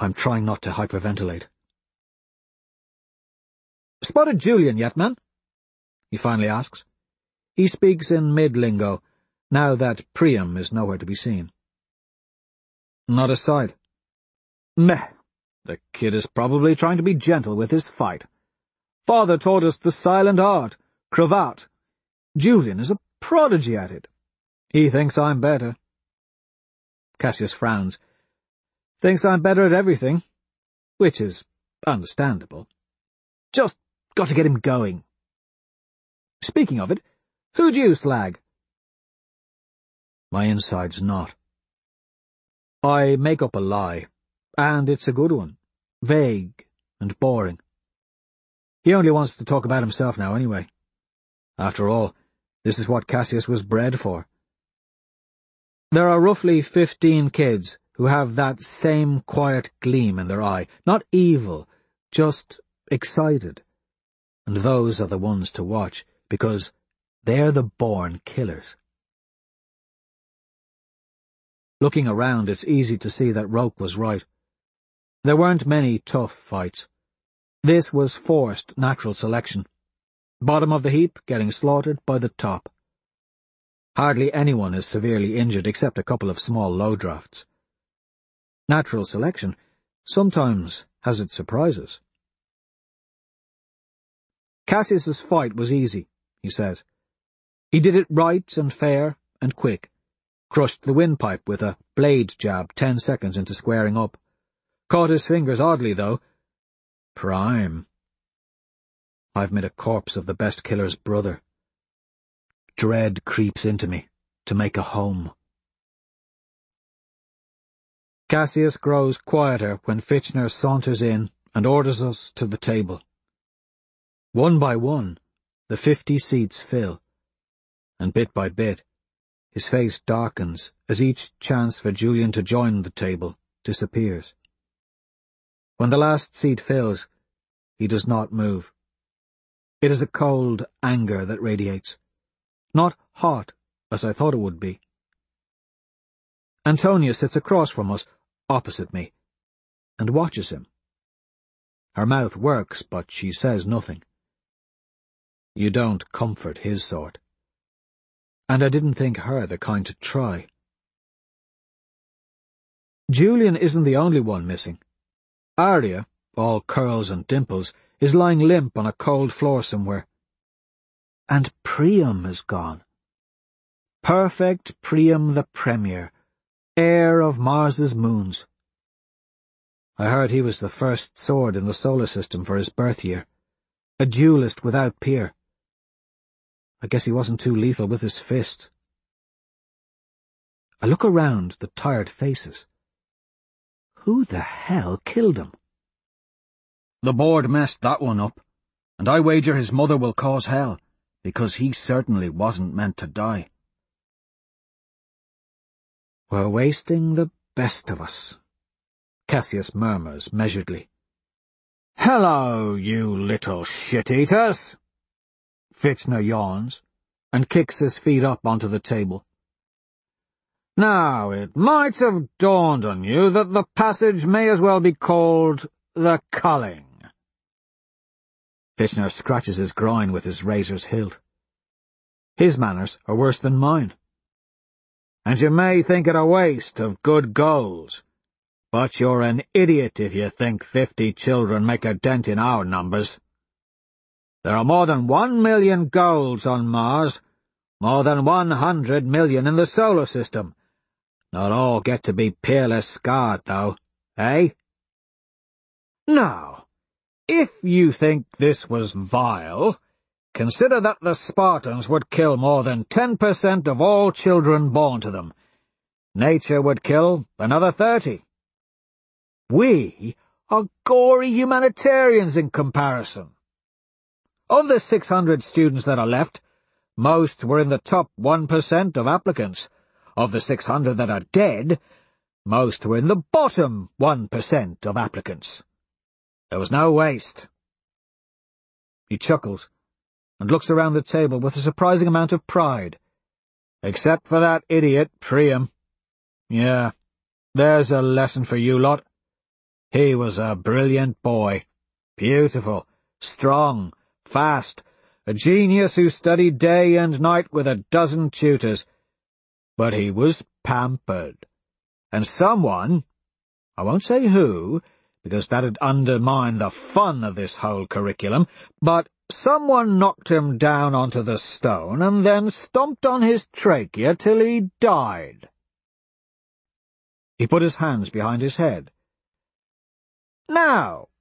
I'm trying not to hyperventilate. "Spotted Julian yet, man?" he finally asks. He speaks in mid-lingo, now that Priam is nowhere to be seen. "Not a sight." "Meh. The kid is probably trying to be gentle with his fight. Father taught us the silent art, cravat. Julian is a prodigy at it. He thinks I'm better." Cassius frowns. "Thinks I'm better at everything," which is understandable. "Just got to get him going. Speaking of it, who'd you slag?" My inside's knot. I make up a lie, and it's a good one, vague and boring. He only wants to talk about himself now anyway. After all, this is what Cassius was bred for. There are roughly 15 kids who have that same quiet gleam in their eye, not evil, just excited. And those are the ones to watch, because they're the born killers. Looking around, it's easy to see that Roke was right. There weren't many tough fights. This was forced natural selection. Bottom of the heap getting slaughtered by the top. Hardly anyone is severely injured except a couple of small low drafts. Natural selection sometimes has its surprises. Cassius's fight was easy, he says. He did it right and fair and quick. Crushed the windpipe with a blade jab 10 seconds into squaring up. Caught his fingers oddly, though. Prime. I've made a corpse of the best killer's brother. Dread creeps into me to make a home. Cassius grows quieter when Fitchner saunters in and orders us to the table. One by one, the 50 seats fill, and bit by bit, his face darkens as each chance for Julian to join the table disappears. When the last seat fills, he does not move. It is a cold anger that radiates. Not hot, as I thought it would be. Antonia sits across from us, opposite me, and watches him. Her mouth works, but she says nothing. You don't comfort his sort. And I didn't think her the kind to try. Julian isn't the only one missing. Arya, all curls and dimples, is lying limp on a cold floor somewhere. And Priam is gone. Perfect Priam the Premier, heir of Mars's moons. I heard he was the first sword in the solar system for his birth year, a duelist without peer. I guess he wasn't too lethal with his fist. I look around the tired faces. Who the hell killed him? The board messed that one up, and I wager his mother will cause hell, because he certainly wasn't meant to die. We're wasting the best of us, Cassius murmurs measuredly. Hello, you little shit-eaters! Fitchner yawns, and kicks his feet up onto the table. Now, it might have dawned on you that the passage may as well be called the culling. Fitchner scratches his groin with his razor's hilt. His manners are worse than mine. And you may think it a waste of good goals, but you're an idiot if you think 50 children make a dent in our numbers. There are more than 1 million golds on Mars, more than 100 million in the solar system. Not all get to be peerless scarred, though, eh? Now, if you think this was vile, consider that the Spartans would kill more than 10% of all children born to them. Nature would kill another 30. We are gory humanitarians in comparison. Of the 600 students that are left, most were in the top 1% of applicants. Of the 600 that are dead, most were in the bottom 1% of applicants. There was no waste. He chuckles and looks around the table with a surprising amount of pride. Except for that idiot, Priam. Yeah, there's a lesson for you lot. He was a brilliant boy. Beautiful, strong, fast, a genius who studied day and night with a dozen tutors. But he was pampered. And someone, I won't say who, because that'd undermine the fun of this whole curriculum, but someone knocked him down onto the stone and then stomped on his trachea till he died. He put his hands behind his head. Now,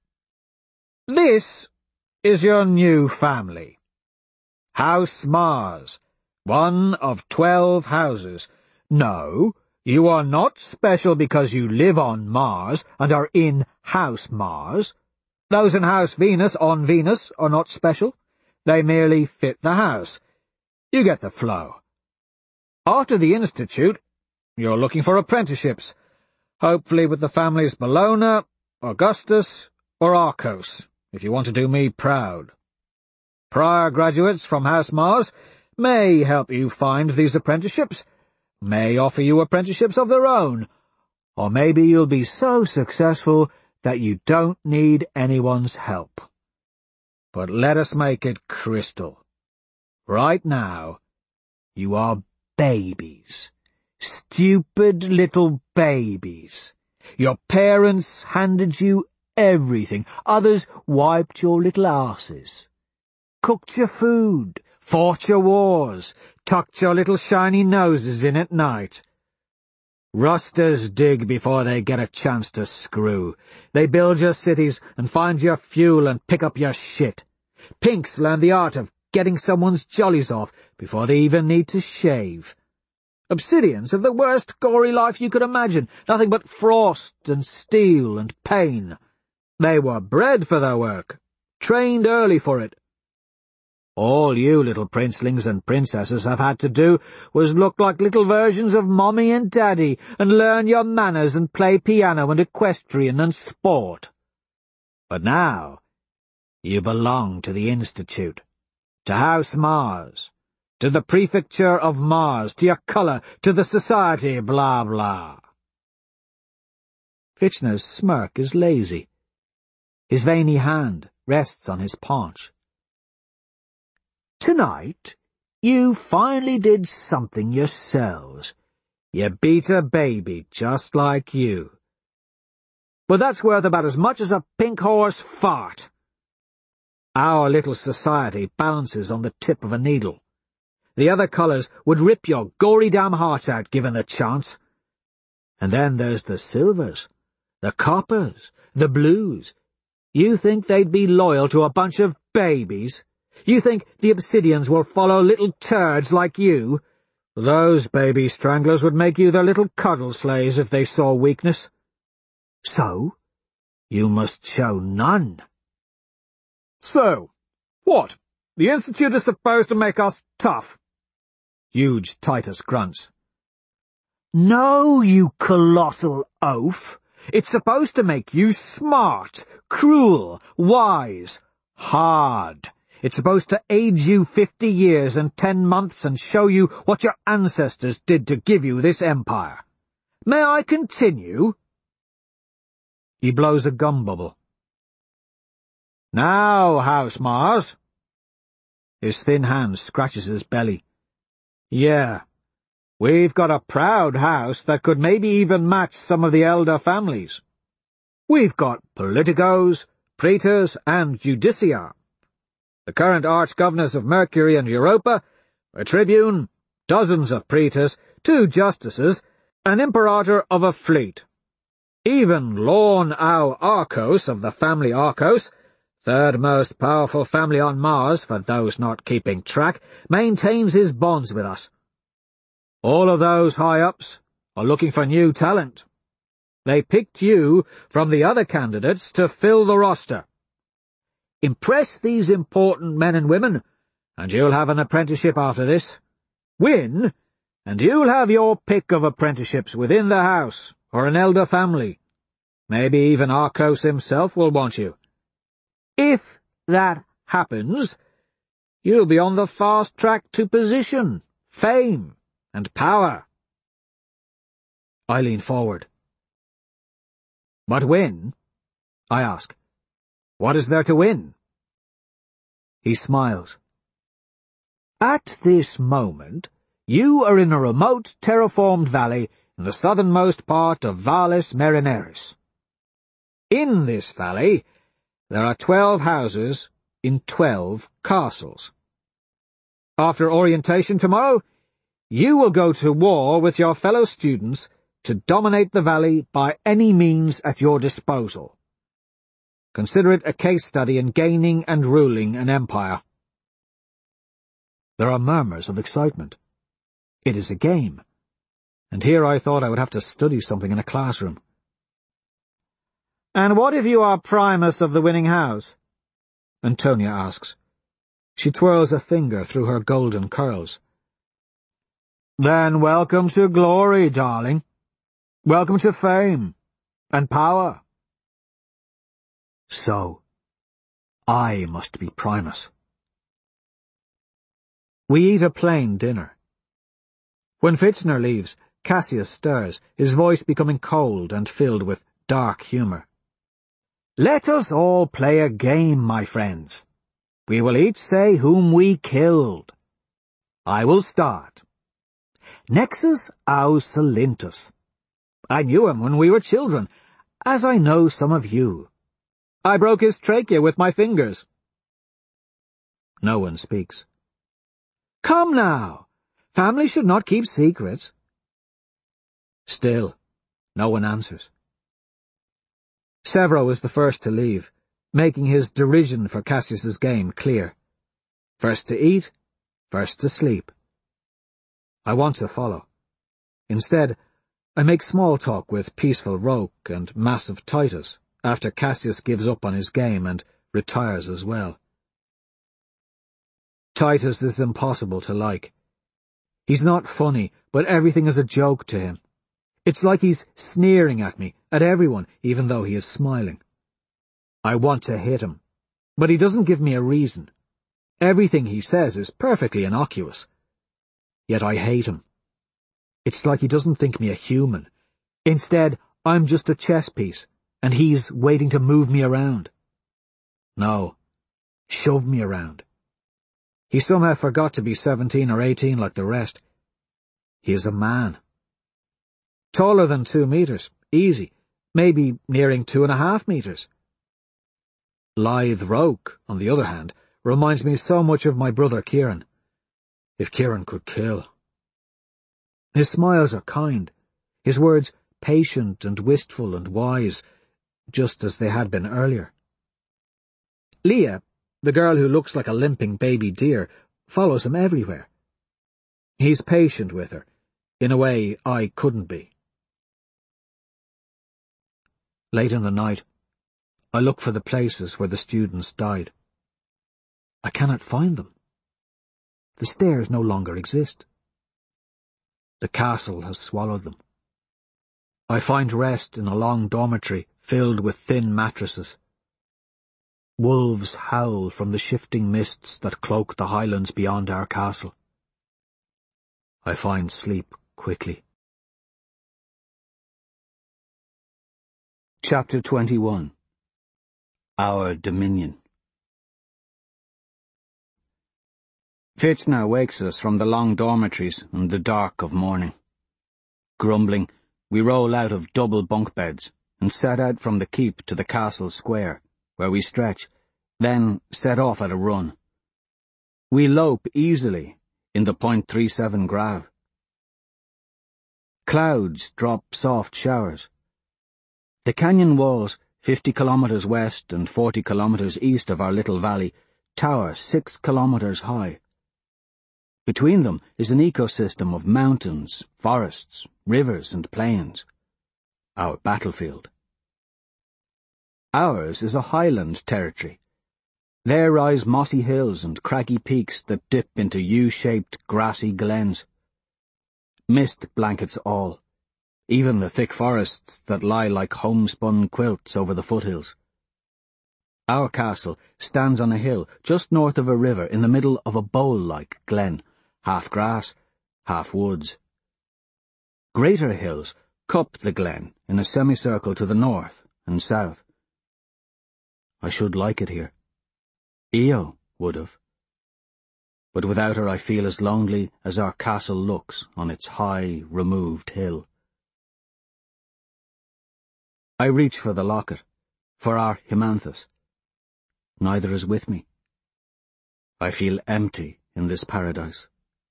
this is your new family. House Mars, one of 12 houses. No, you are not special because you live on Mars and are in House Mars. Those in House Venus on Venus are not special. They merely fit the house. You get the flow. After the Institute, you're looking for apprenticeships, hopefully with the families Bellona, Augustus, or Arcos, if you want to do me proud. Prior graduates from House Mars may help you find these apprenticeships, may offer you apprenticeships of their own, or maybe you'll be so successful that you don't need anyone's help. But let us make it crystal. Right now, you are babies. Stupid little babies. Your parents handed you everything. Others wiped your little arses, cooked your food, fought your wars, tucked your little shiny noses in at night. Rusters dig before they get a chance to screw. They build your cities and find your fuel and pick up your shit. Pinks learn the art of getting someone's jollies off before they even need to shave. Obsidians have the worst gory life you could imagine, nothing but frost and steel and pain. They were bred for their work, trained early for it. All you little princelings and princesses have had to do was look like little versions of Mommy and Daddy and learn your manners and play piano and equestrian and sport. But now, you belong to the Institute, to House Mars, to the Prefecture of Mars, to your colour, to the society, blah, blah. Fitchner's smirk is lazy. His veiny hand rests on his paunch. Tonight, you finally did something yourselves. You beat a baby just like you. But that's worth about as much as a pink horse fart. Our little society balances on the tip of a needle. The other colours would rip your gory damn hearts out given the chance. And then there's the silvers, the coppers, the blues. You think they'd be loyal to a bunch of babies? You think the obsidians will follow little turds like you? Those baby stranglers would make you their little cuddle slaves if they saw weakness. So, you must show none. So, what? The Institute is supposed to make us tough? Huge Titus grunts. No, you colossal oaf. It's supposed to make you smart, cruel, wise, hard. It's supposed to age you 50 years and 10 months and show you what your ancestors did to give you this empire. May I continue? He blows a gum bubble. Now, House Mars. His thin hand scratches his belly. Yeah, we've got a proud house that could maybe even match some of the elder families. We've got politicos, praetors, and judicia. The current arch-governors of Mercury and Europa, a tribune, dozens of praetors, 2 justices, an imperator of a fleet. Even Lorn Au Arcos of the family Arcos, third most powerful family on Mars for those not keeping track, maintains his bonds with us. All of those high-ups are looking for new talent. They picked you from the other candidates to fill the roster. Impress these important men and women, and you'll have an apprenticeship after this. Win, and you'll have your pick of apprenticeships within the house, or an elder family. Maybe even Arcos himself will want you. If that happens, you'll be on the fast track to position, fame, and power. I lean forward. But when, I ask. What is there to win? He smiles. At this moment, you are in a remote terraformed valley in the southernmost part of Valles Marineris. In this valley, there are 12 houses in 12 castles. After orientation tomorrow, you will go to war with your fellow students to dominate the valley by any means at your disposal. Consider it a case study in gaining and ruling an empire. There are murmurs of excitement. It is a game, and here I thought I would have to study something in a classroom. And what if you are Primus of the winning house? Antonia asks. She twirls a finger through her golden curls. Then welcome to glory, darling. Welcome to fame and power. So, I must be Primus. We eat a plain dinner. When Fitzner leaves, Cassius stirs, his voice becoming cold and filled with dark humour. Let us all play a game, my friends. We will each say whom we killed. I will start. Nexus aus Salintus. I knew him when we were children, as I know some of you. I broke his trachea with my fingers. No one speaks. Come now. Family should not keep secrets. Still, no one answers. Severo is the first to leave, making his derision for Cassius's game clear. First to eat, first to sleep. I want to follow. Instead, I make small talk with peaceful Roke and massive Titus after Cassius gives up on his game and retires as well. Titus is impossible to like. He's not funny, but everything is a joke to him. It's like he's sneering at me, at everyone, even though he is smiling. I want to hit him, but he doesn't give me a reason. Everything he says is perfectly innocuous. Yet I hate him. It's like he doesn't think me a human. Instead, I'm just a chess piece, and he's waiting to move me around. No, shove me around. He somehow forgot to be 17 or 18 like the rest. He is a man. Taller than 2 meters, easy, maybe nearing 2.5 meters. Lithe Roke, on the other hand, reminds me so much of my brother Kieran. If Kieran could kill. His smiles are kind, his words patient and wistful and wise, just as they had been earlier. Leah, the girl who looks like a limping baby deer, follows him everywhere. He's patient with her, in a way I couldn't be. Late in the night, I look for the places where the students died. I cannot find them. The stairs no longer exist. The castle has swallowed them. I find rest in a long dormitory filled with thin mattresses. Wolves howl from the shifting mists that cloak the highlands beyond our castle. I find sleep quickly. Chapter 21. Our Dominion. Fitzner wakes us from the long dormitories in the dark of morning. Grumbling, we roll out of double bunk beds and set out from the keep to the castle square, where we stretch, then set off at a run. We lope easily in the .37 grav. Clouds drop soft showers. The canyon walls, 50 kilometers west and 40 kilometers east of our little valley, tower 6 kilometers high. Between them is an ecosystem of mountains, forests, rivers and plains. Our battlefield. Ours is a highland territory. There rise mossy hills and craggy peaks that dip into U-shaped grassy glens. Mist blankets all, even the thick forests that lie like homespun quilts over the foothills. Our castle stands on a hill just north of a river in the middle of a bowl-like glen, half grass, half woods. Greater hills cup the glen in a semicircle to the north and south. I should like it here. Io would have. But without her I feel as lonely as our castle looks on its high, removed hill. I reach for the locket, for our Hymanthus. Neither is with me. I feel empty in this paradise.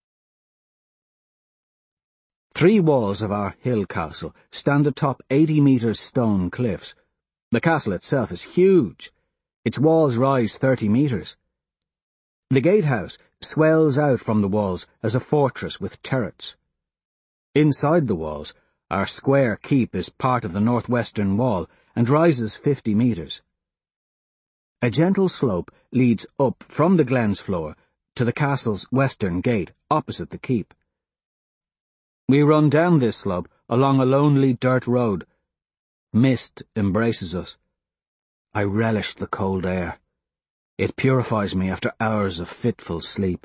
3 walls of our hill castle stand atop 80-metre stone cliffs. The castle itself is huge. Its walls rise 30 metres. The gatehouse swells out from the walls as a fortress with turrets. Inside the walls, our square keep is part of the northwestern wall and rises 50 metres. A gentle slope leads up from the glen's floor to the castle's western gate, opposite the keep. We run down this slope along a lonely dirt road. Mist embraces us. I relish the cold air. It purifies me after hours of fitful sleep.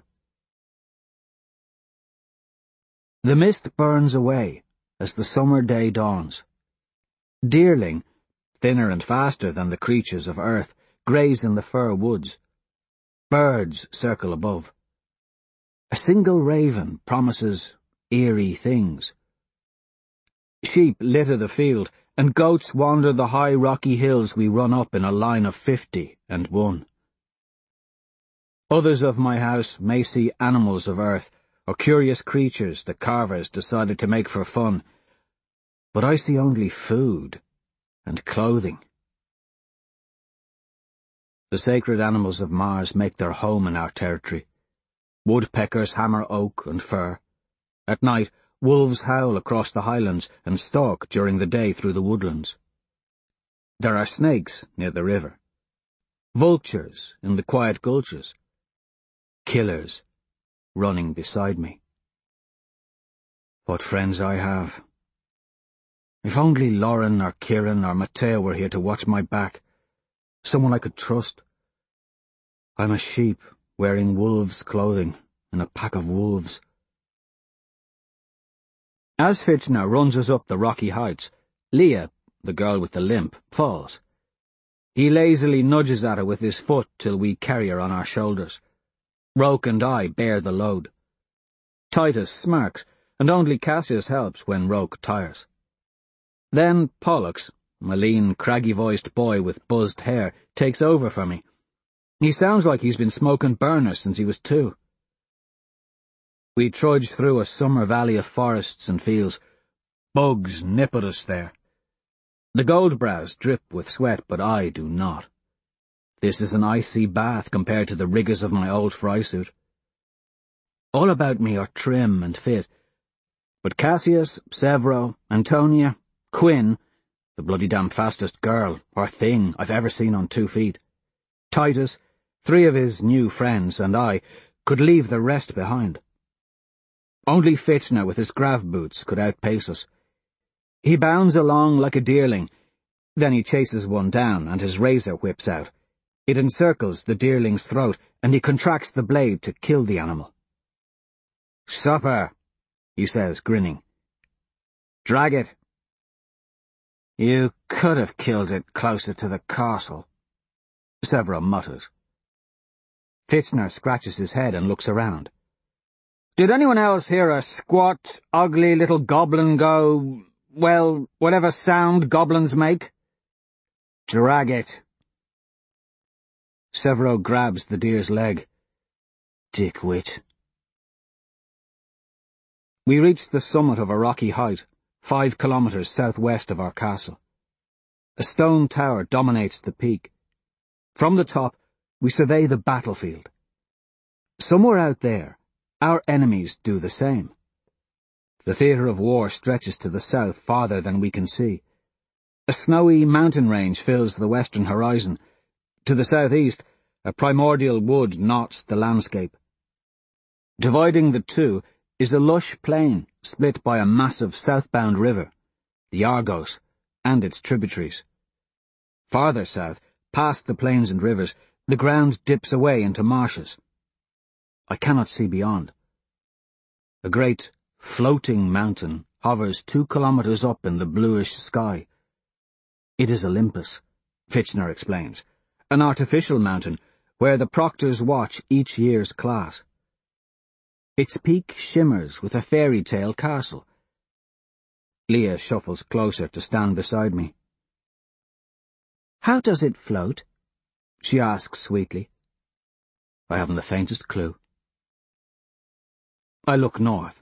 The mist burns away as the summer day dawns. Deerling, thinner and faster than the creatures of earth, graze in the fir woods. Birds circle above. A single raven promises eerie things. Sheep litter the field, and goats wander the high rocky hills we run up in a line of 51. Others of my house may see animals of earth, or curious creatures the carvers decided to make for fun, but I see only food and clothing. The sacred animals of Mars make their home in our territory. Woodpeckers hammer oak and fir. At night, wolves howl across the highlands and stalk during the day through the woodlands. There are snakes near the river, vultures in the quiet gulches, killers running beside me. What friends I have. If only Lauren or Kieran or Matteo were here to watch my back, someone I could trust. I'm a sheep wearing wolves' clothing in a pack of wolves. As Fitchner runs us up the rocky heights, Leah, the girl with the limp, falls. He lazily nudges at her with his foot till we carry her on our shoulders. Roke and I bear the load. Titus smirks, and only Cassius helps when Roke tires. Then Pollux, a lean, craggy-voiced boy with buzzed hair, takes over for me. He sounds like he's been smoking burners since he was 2. We trudge through a summer valley of forests and fields. Bugs nip at us there. The Goldbrows drip with sweat, but I do not. This is an icy bath compared to the rigours of my old fry-suit. All about me are trim and fit, but Cassius, Severo, Antonia, Quinn, the bloody damn fastest girl, or thing I've ever seen on 2 feet, Titus, 3 of his new friends, and I, could leave the rest behind. Only Fitchner with his grav boots could outpace us. He bounds along like a deerling, then he chases one down and his razor whips out. It encircles the deerling's throat, and he contracts the blade to kill the animal. "Supper," he says, grinning. "Drag it." "You could have killed it closer to the castle," Severo mutters. Fitchner scratches his head and looks around. "Did anyone else hear a squat, ugly little goblin go, well, whatever sound goblins make?" "Drag it." Severo grabs the deer's leg. Dickwit. We reach the summit of a rocky height, 5 kilometres southwest of our castle. A stone tower dominates the peak. From the top, we survey the battlefield. Somewhere out there, our enemies do the same. The theatre of war stretches to the south farther than we can see. A snowy mountain range fills the western horizon. To the southeast, a primordial wood knots the landscape. Dividing the two is a lush plain split by a massive southbound river, the Argos, and its tributaries. Farther south, past the plains and rivers, the ground dips away into marshes. I cannot see beyond. A great, floating mountain hovers 2 kilometres up in the bluish sky. It is Olympus, Fitchner explains, an artificial mountain where the proctors watch each year's class. Its peak shimmers with a fairy tale castle. Leah shuffles closer to stand beside me. "How does it float?" she asks sweetly. I haven't the faintest clue. I look north.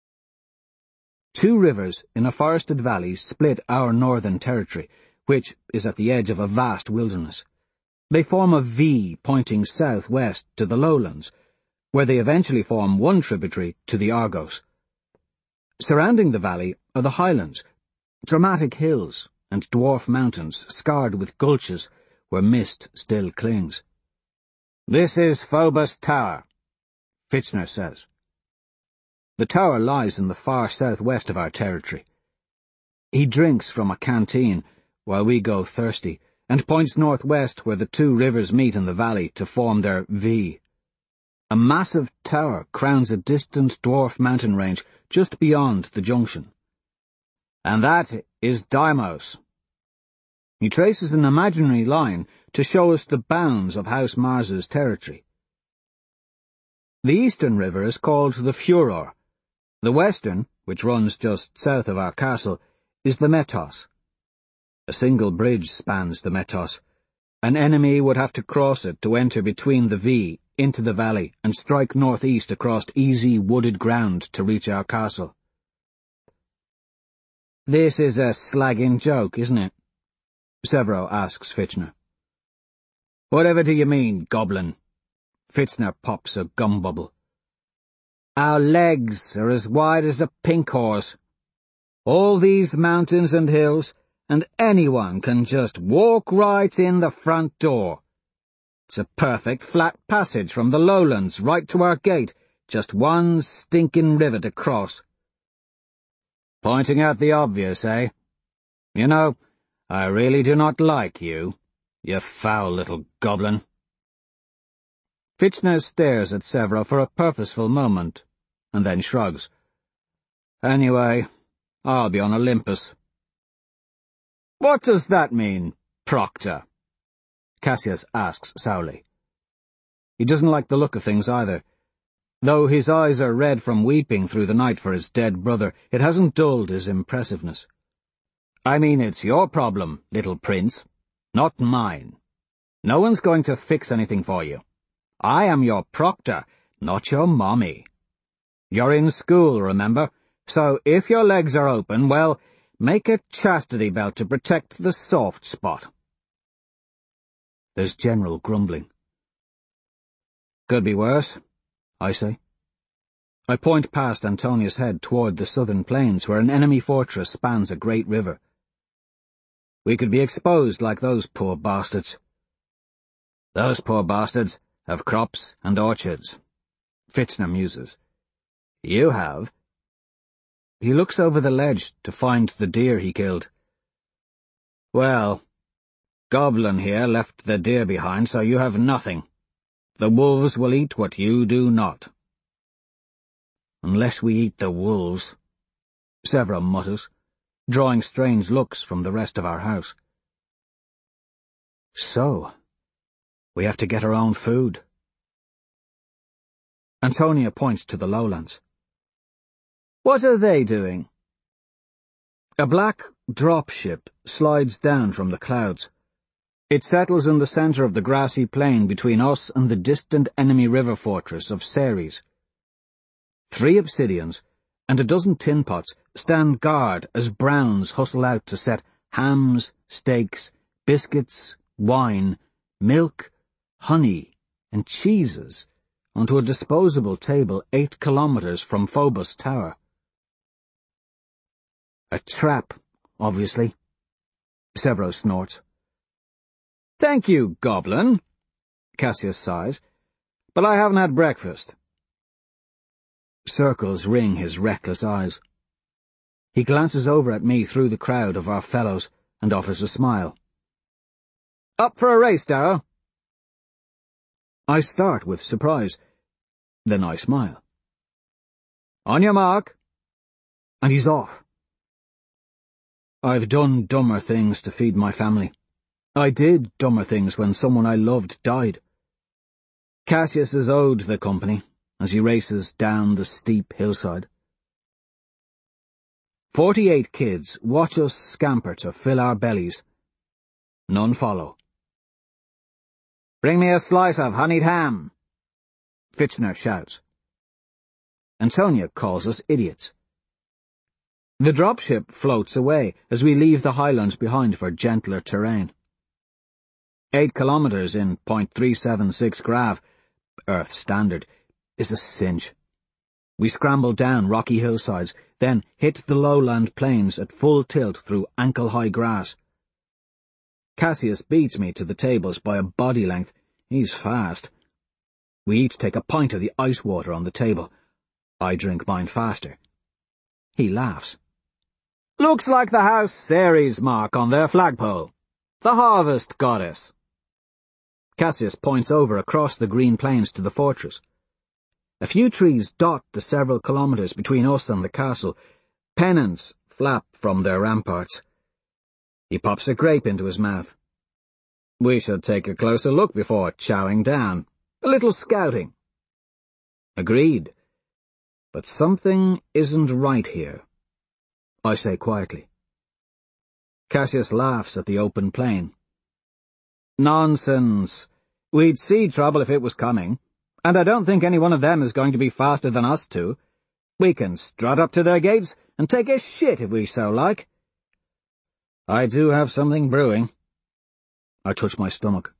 2 rivers in a forested valley split our northern territory, which is at the edge of a vast wilderness. They form a V pointing southwest to the lowlands, where they eventually form one tributary to the Argos. Surrounding the valley are the highlands, dramatic hills and dwarf mountains scarred with gulches where mist still clings. "This is Phobos Tower," Fitchner says. The tower lies in the far southwest of our territory. He drinks from a canteen while we go thirsty, and points northwest where the 2 rivers meet in the valley to form their V. A massive tower crowns a distant dwarf mountain range just beyond the junction. "And that is Deimos." He traces an imaginary line to show us the bounds of House Mars's territory. The eastern river is called the Furor. The western, which runs just south of our castle, is the Metos. A single bridge spans the Metos. An enemy would have to cross it to enter between the V into the valley and strike northeast across easy wooded ground to reach our castle. "This is a slagging joke, isn't it?" Severo asks Fitchner. "Whatever do you mean, goblin?" Fitchner pops a gum bubble. "Our legs are as wide as a pink horse. All these mountains and hills, and anyone can just walk right in the front door. It's a perfect flat passage from the lowlands right to our gate, just one stinking river to cross." "Pointing out the obvious, eh? You know, I really do not like you, you foul little goblin." Fitchner stares at Severo for a purposeful moment, and then shrugs. "Anyway, I'll be on Olympus." "What does that mean, Proctor?" Cassius asks sourly. He doesn't like the look of things either. Though his eyes are red from weeping through the night for his dead brother, it hasn't dulled his impressiveness. "I mean, it's your problem, little prince, not mine. No one's going to fix anything for you. I am your proctor, not your mommy. You're in school, remember? So if your legs are open, well, make a chastity belt to protect the soft spot." There's general grumbling. "Could be worse," I say. I point past Antonia's head toward the southern plains where an enemy fortress spans a great river. "We could be exposed like those poor bastards." "Those poor bastards have crops and orchards," Fitchner muses. "You have." He looks over the ledge to find the deer he killed. "Well, Goblin here left the deer behind, so you have nothing. The wolves will eat what you do not." "Unless we eat the wolves," Severo mutters, drawing strange looks from the rest of our house. "So, we have to get our own food." Antonia points to the lowlands. "What are they doing?" A black dropship slides down from the clouds. It settles in the center of the grassy plain between us and the distant enemy river fortress of Ceres. 3 obsidians and a dozen tin pots stand guard as Browns hustle out to set hams, steaks, biscuits, wine, milk, honey, and cheeses onto a disposable table 8 kilometers from Phobos Tower. "A trap, obviously," Severo snorts. "Thank you, Goblin," Cassius sighs, "but I haven't had breakfast." Circles ring his reckless eyes. He glances over at me through the crowd of our fellows and offers a smile. "Up for a race, Darrow?" I start with surprise. Then I smile. "On your mark." And he's off. I've done dumber things to feed my family. I did dumber things when someone I loved died. Cassius is owed the company as he races down the steep hillside. 48 kids watch us scamper to fill our bellies. None follow. "Bring me a slice of honeyed ham," Fitchner shouts. Antonia calls us idiots. The dropship floats away as we leave the highlands behind for gentler terrain. 8 kilometers in .376 grav, Earth standard, is a cinch. We scramble down rocky hillsides, then hit the lowland plains at full tilt through ankle-high grass. Cassius beats me to the tables by a body length. He's fast. We each take a pint of the ice water on the table. I drink mine faster. He laughs. "Looks like the house Ceres mark on their flagpole. The harvest goddess." Cassius points over across the green plains to the fortress. A few trees dot the several kilometers between us and the castle. Pennants flap from their ramparts. He pops a grape into his mouth. "We should take a closer look before chowing down. A little scouting." Agreed. But something isn't right here, I say quietly. Cassius laughs at the open plain. "Nonsense. We'd see trouble if it was coming. And I don't think any one of them is going to be faster than us two. We can strut up to their gates and take a shit if we so like." I do have something brewing. I touch my stomach.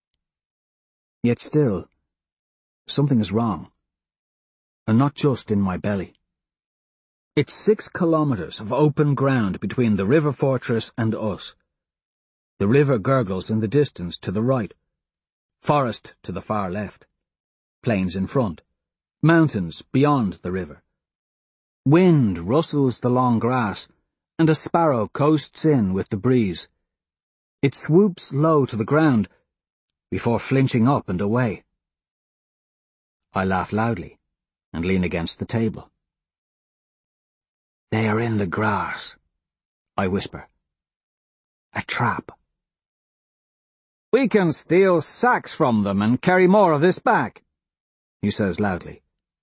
Yet still, something is wrong. And not just in my belly. It's 6 kilometers of open ground between the river fortress and us. The river gurgles in the distance to the right. Forest to the far left. Plains in front, mountains beyond the river. Wind rustles the long grass, and a sparrow coasts in with the breeze. It swoops low to the ground, before flinching up and away. I laugh loudly, and lean against the table. "They are in the grass," I whisper. "A trap." "We can steal sacks from them and carry more of this back," he says loudly.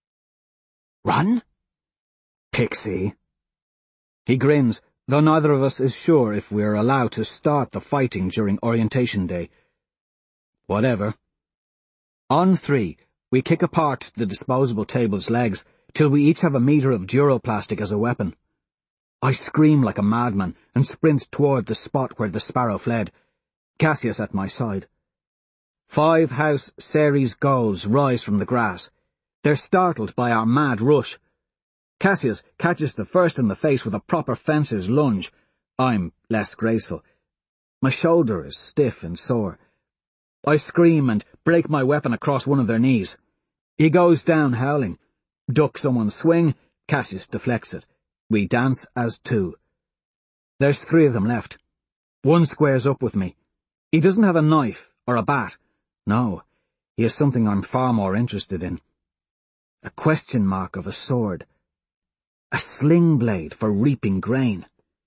"Run? Pixie." He grins, though neither of us is sure if we're allowed to start the fighting during orientation day. Whatever. On 3, we kick apart the disposable table's legs till we each have a meter of duroplastic as a weapon. I scream like a madman and sprint toward the spot where the sparrow fled, Cassius at my side. 5 House Ceres gulls rise from the grass. They're startled by our mad rush. Cassius catches the first in the face with a proper fencer's lunge. I'm less graceful. My shoulder is stiff and sore. I scream and break my weapon across one of their knees. He goes down howling. Duck someone's swing, Cassius deflects it. We dance as 2. There's 3 of them left. One squares up with me. He doesn't have a knife or a bat. No, he has something I'm far more interested in. A question mark of a sword. A sling blade for reaping grain.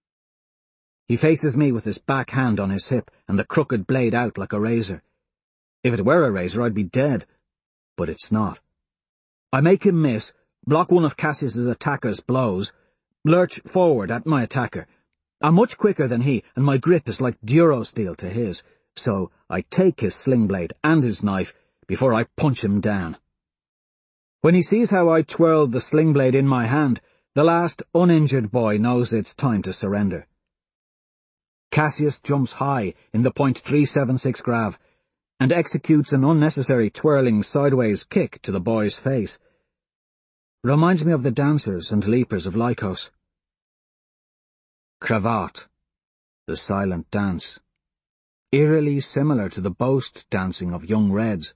He faces me with his back hand on his hip and the crooked blade out like a razor. If it were a razor, I'd be dead. But it's not. I make him miss, block one of Cassius's attacker's blows, lurch forward at my attacker. I'm much quicker than he, and my grip is like Durosteel to his, so I take his sling blade and his knife before I punch him down. When he sees how I twirl the sling blade in my hand, the last uninjured boy knows it's time to surrender. Cassius jumps high in the .376 grav and executes an unnecessary twirling sideways kick to the boy's face. Reminds me of the dancers and leapers of Lycos. Cravat, the silent dance, eerily similar to the boast dancing of young Reds.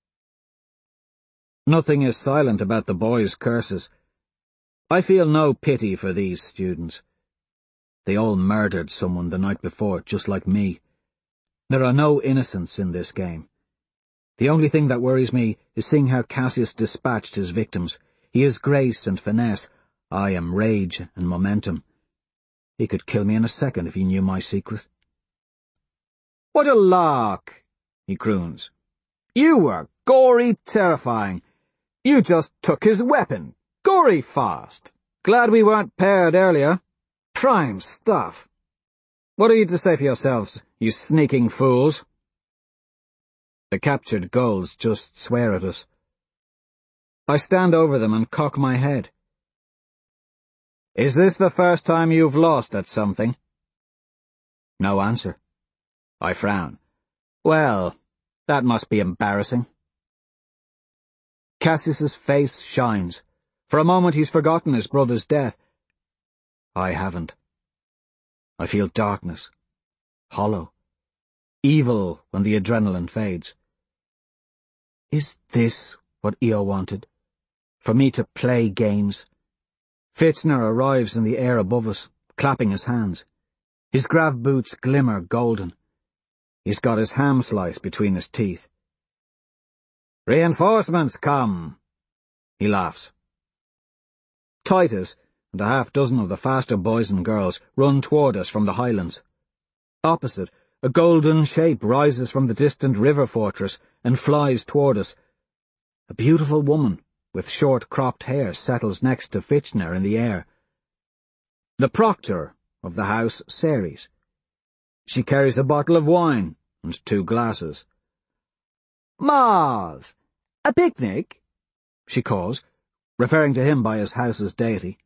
Nothing is silent about the boys' curses. I feel no pity for these students. They all murdered someone the night before, just like me. There are no innocents in this game. The only thing that worries me is seeing how Cassius dispatched his victims. He is grace and finesse. I am rage and momentum. He could kill me in a second if he knew my secret. "What a lark," he croons. "You were gory terrifying. You just took his weapon. Gory fast. Glad we weren't paired earlier. Prime stuff. What are you to say for yourselves, you sneaking fools?" The captured gulls just swear at us. I stand over them and cock my head. "Is this the first time you've lost at something?" No answer. I frown. Well, that must be embarrassing. Cassius's face shines. For a moment he's forgotten his brother's death. I haven't. I feel darkness. Hollow. Evil when the adrenaline fades. Is this what Io wanted? For me to play games? Fitzner arrives in the air above us, clapping his hands. His grav boots glimmer golden. He's got his ham slice between his teeth. "Reinforcements come!" He laughs. Titus and a half-dozen of the faster boys and girls run toward us from the highlands. Opposite, a golden shape rises from the distant river fortress and flies toward us. A beautiful woman with short cropped hair settles next to Fichtner in the air. The proctor of the house Ceres. She carries a bottle of wine and 2 glasses. "Mars! A picnic?" she calls, referring to him by his house's deity.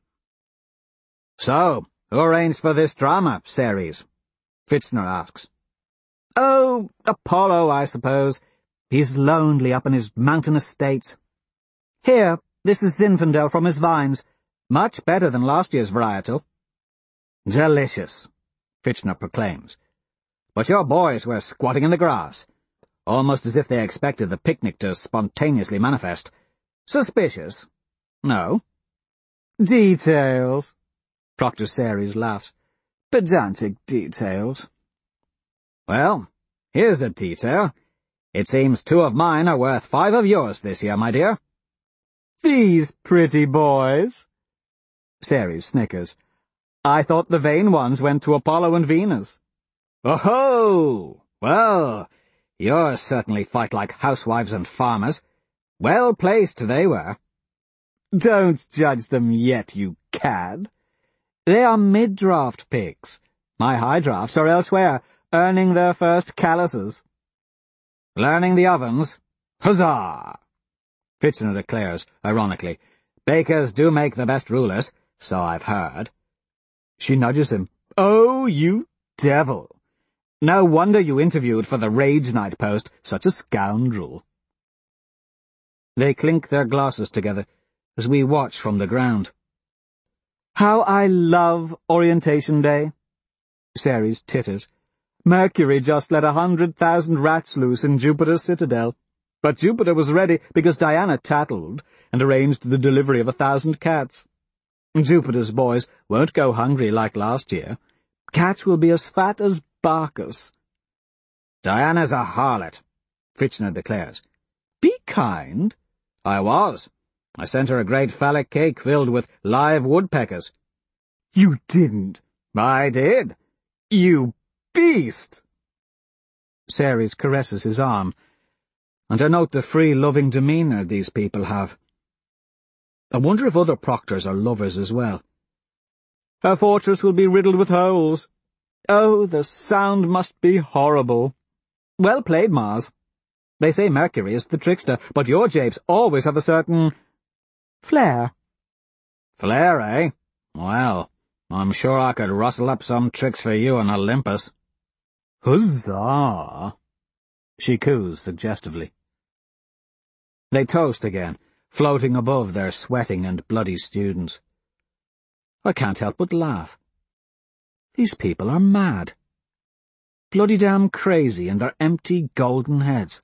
"So, who arranged for this drama, Ceres?" Fitzner asks. "Oh, Apollo, I suppose. He's lonely up in his mountain estates. Here, this is Zinfandel from his vines. Much better than last year's varietal." "Delicious," Fichtner proclaims. "But your boys were squatting in the grass, almost as if they expected the picnic to spontaneously manifest. Suspicious? No?" "Details," Proctor Ceres laughs. "Pedantic details." "Well, here's a detail. It seems 2 of mine are worth 5 of yours this year, my dear." "These pretty boys?" Ceres snickers. "I thought the vain ones went to Apollo and Venus." "Oh-ho! Well, yours certainly fight like housewives and farmers. Well placed they were." "Don't judge them yet, you cad. They are mid-draft picks. My high drafts are elsewhere, earning their first calluses." "Learning the ovens? Huzzah!" Fitzner declares, ironically. "Bakers do make the best rulers, so I've heard." She nudges him. "Oh, you devil! No wonder you interviewed for the Rage Night post, such a scoundrel." They clink their glasses together as we watch from the ground. "How I love Orientation Day," Ceres titters. "Mercury just let 100,000 rats loose in Jupiter's citadel. But Jupiter was ready because Diana tattled and arranged the delivery of 1,000 cats. Jupiter's boys won't go hungry like last year. Cats will be as fat as Bacchus." "Diana's a harlot," Fichtner declares. "Be kind." "I was. I sent her a great phallic cake filled with live woodpeckers." "You didn't." "I did." "You beast!" Ceres caresses his arm, and I note the free, loving demeanour these people have. I wonder if other proctors are lovers as well. "Her fortress will be riddled with holes. Oh, the sound must be horrible. Well played, Mars. They say Mercury is the trickster, but your japes always have a certain flair." "Flair, eh? Well, I'm sure I could rustle up some tricks for you on Olympus." "Huzzah!" she coos suggestively. They toast again, floating above their sweating and bloody students. I can't help but laugh. These people are mad. Bloody damn crazy in their empty golden heads.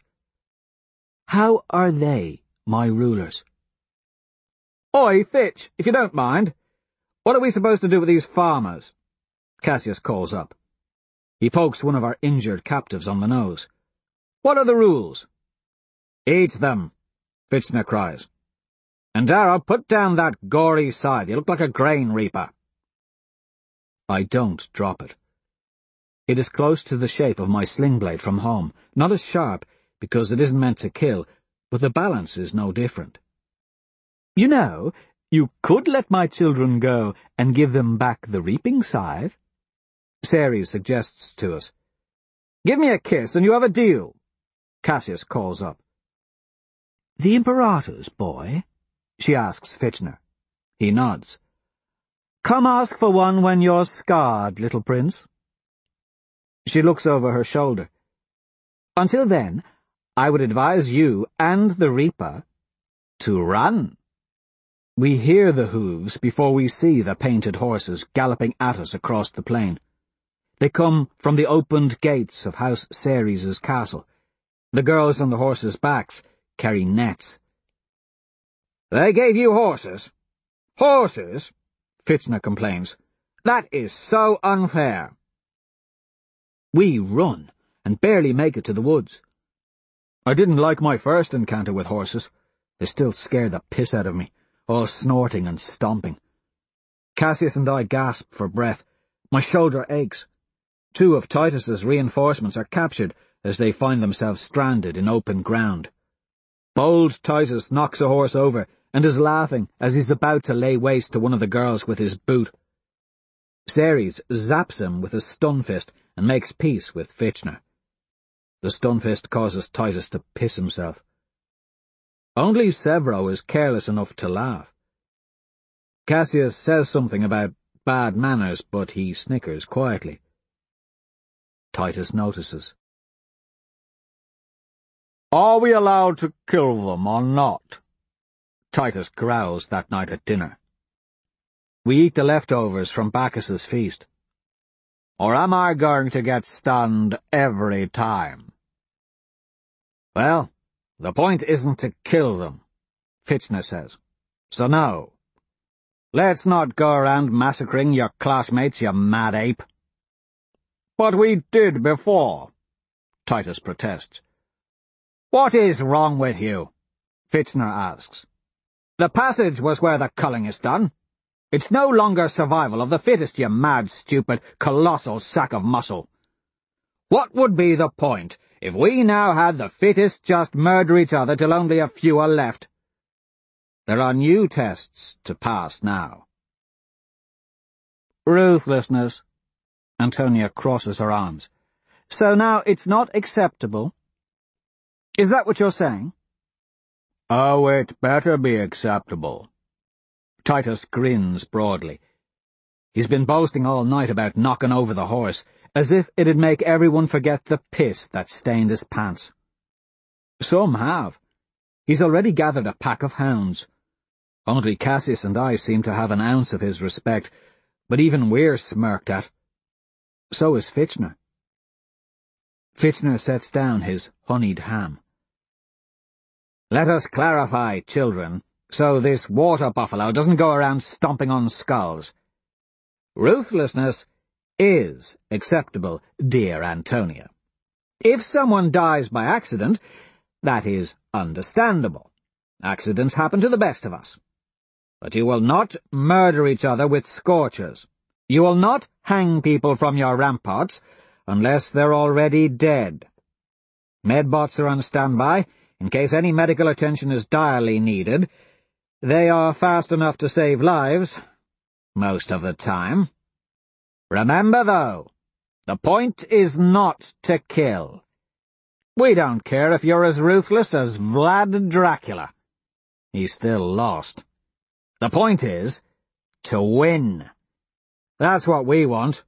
How are they my rulers? "Oi, Fitch, if you don't mind. What are we supposed to do with these farmers?" Cassius calls up. He pokes one of our injured captives on the nose. "What are the rules?" "Eat them," Fitzner cries. "And Dara, put down that gory side. You look like a grain reaper." I don't drop it. It is close to the shape of my sling blade from home, not as sharp, because it isn't meant to kill, but the balance is no different. You know, you could let my children go and give them back the reaping scythe, Ceres suggests to us. Give me a kiss and you have a deal, Cassius calls up. The Imperator's boy? She asks Fitchner. He nods. Come ask for one when you're scarred, little prince. She looks over her shoulder. Until then, I would advise you and the Reaper to run. We hear the hooves before we see the painted horses galloping at us across the plain. They come from the opened gates of House Ceres' castle. The girls on the horses' backs carry nets. They gave you horses? Horses? Fitchner complains. That is so unfair. We run and barely make it to the woods. I didn't like my first encounter with horses. They still scare the piss out of me, all snorting and stomping. Cassius and I gasp for breath. My shoulder aches. 2 of Titus's reinforcements are captured as they find themselves stranded in open ground. Bold Titus knocks a horse over and is laughing as he's about to lay waste to one of the girls with his boot. Ceres zaps him with a stun fist and makes peace with Fitchner. The stun fist causes Titus to piss himself. Only Severo is careless enough to laugh. Cassius says something about bad manners, but he snickers quietly. Titus notices. Are we allowed to kill them or not? Titus growls that night at dinner. We eat the leftovers from Bacchus's feast. Or am I going to get stunned every time? Well, the point isn't to kill them, Fitchner says. So no. Let's not go around massacring your classmates, you mad ape. But we did before, Titus protests. What is wrong with you? Fitchner asks. The passage was where the culling is done. It's no longer survival of the fittest, you mad, stupid, colossal sack of muscle. What would be the point if we now had the fittest just murder each other till only a few are left? There are new tests to pass now. Ruthlessness. Antonia crosses her arms. So now it's not acceptable? Is that what you're saying? Oh, it better be acceptable. Titus grins broadly. He's been boasting all night about knocking over the horse, as if it'd make everyone forget the piss that stained his pants. Some have. He's already gathered a pack of hounds. Only Cassius and I seem to have an ounce of his respect, but even we're smirked at. So is Fitchner. Fitchner sets down his honeyed ham. Let us clarify, children, so this water buffalo doesn't go around stomping on skulls. Ruthlessness is acceptable, dear Antonia. If someone dies by accident, that is understandable. Accidents happen to the best of us. But you will not murder each other with scorchers. You will not hang people from your ramparts unless they're already dead. Medbots are on standby in case any medical attention is direly needed. They are fast enough to save lives, most of the time. Remember, though, the point is not to kill. We don't care if you're as ruthless as Vlad Dracula. He's still lost. The point is to win. That's what we want.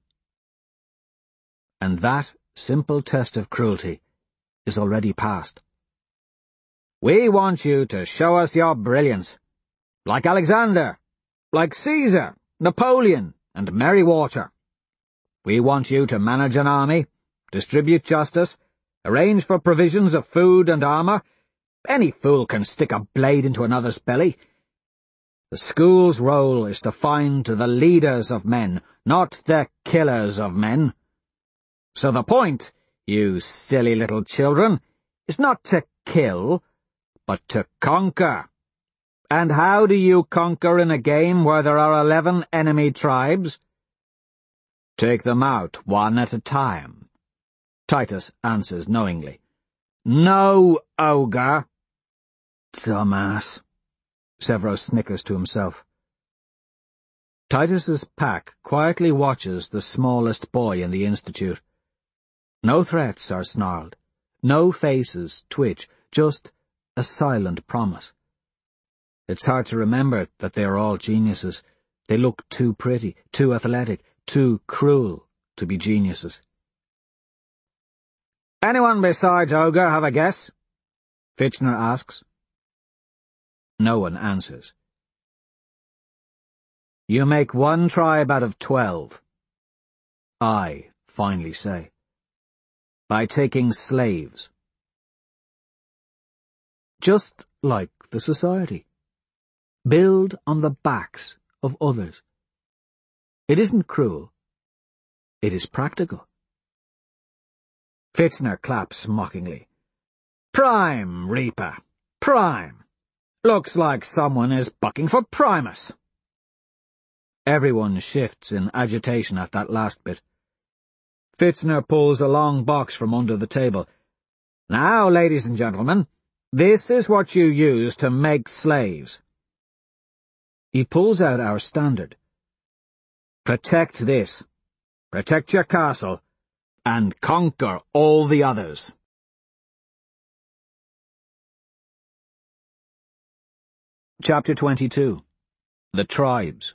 And that simple test of cruelty is already passed. We want you to show us your brilliance. Like Alexander, like Caesar, Napoleon, and Merrywater. We want you to manage an army, distribute justice, arrange for provisions of food and armor. Any fool can stick a blade into another's belly. The school's role is to find the leaders of men, not the killers of men. So the point, you silly little children, is not to kill, but to conquer. And how do you conquer in a game where there are 11 enemy tribes? Take them out one at a time, Titus answers knowingly. No, ogre. Dumbass, Severo snickers to himself. Titus's pack quietly watches the smallest boy in the Institute. No threats are snarled, no faces twitch, just a silent promise. It's hard to remember that they are all geniuses. They look too pretty, too athletic, too cruel to be geniuses. Anyone besides Ogre have a guess? Fitchner asks. No one answers. You make one tribe out of 12. I finally say. By taking slaves. Just like the society. Build on the backs of others. It isn't cruel. It is practical. Fitchner claps mockingly. Prime, Reaper. Prime. Looks like someone is bucking for Primus. Everyone shifts in agitation at that last bit. Fitchner pulls a long box from under the table. Now, ladies and gentlemen, this is what you use to make slaves. He pulls out our standard. Protect this. Protect your castle. And conquer all the others. Chapter 22. The Tribes.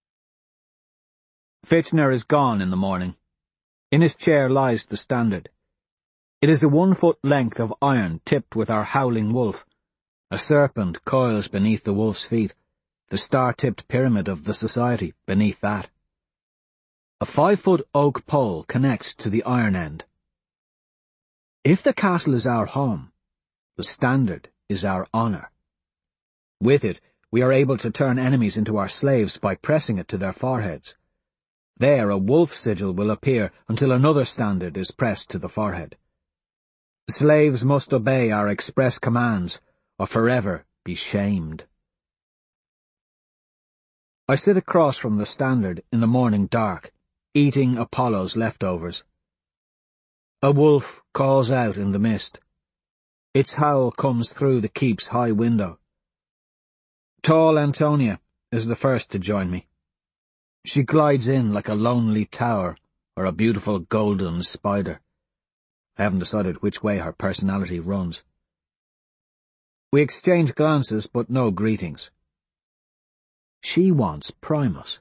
Fitchner is gone in the morning. In his chair lies the standard. It is a 1 foot length of iron tipped with our howling wolf. A serpent coils beneath the wolf's feet, the star-tipped pyramid of the society beneath that. A 5 foot oak pole connects to the iron end. If the castle is our home, the standard is our honor. With it, we are able to turn enemies into our slaves by pressing it to their foreheads. There a wolf sigil will appear until another standard is pressed to the forehead. Slaves must obey our express commands, or forever be shamed. I sit across from the standard in the morning dark, eating Apollo's leftovers. A wolf calls out in the mist. Its howl comes through the keep's high window. Tall Antonia is the first to join me. She glides in like a lonely tower or a beautiful golden spider. I haven't decided which way her personality runs. We exchange glances but no greetings. She wants Primus.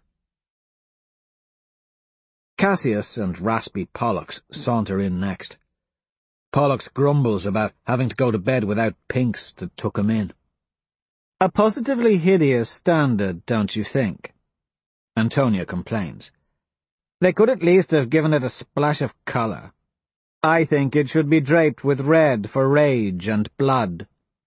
Cassius and Raspy Pollux saunter in next. Pollux grumbles about having to go to bed without Pinks to tuck him in. A positively hideous standard, don't you think? Antonia complains. They could at least have given it a splash of colour. I think it should be draped with red for rage and blood.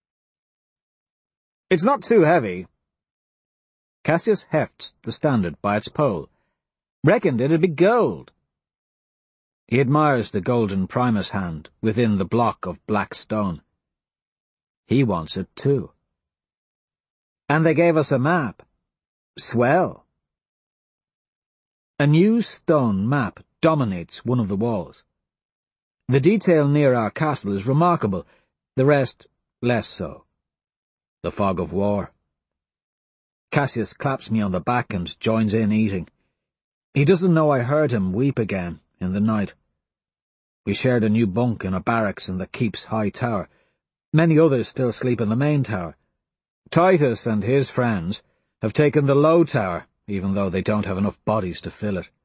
It's not too heavy. Cassius hefts the standard by its pole. Reckoned it'd be gold. He admires the golden Primus hand within the block of black stone. He wants it too. And they gave us a map. Swell. A new stone map dominates one of the walls. The detail near our castle is remarkable, the rest less so. The fog of war. Cassius claps me on the back and joins in eating. He doesn't know I heard him weep again in the night. We shared a new bunk in a barracks in the keep's high tower. Many others still sleep in the main tower. Titus and his friends have taken the low tower, even though they don't have enough bodies to fill it.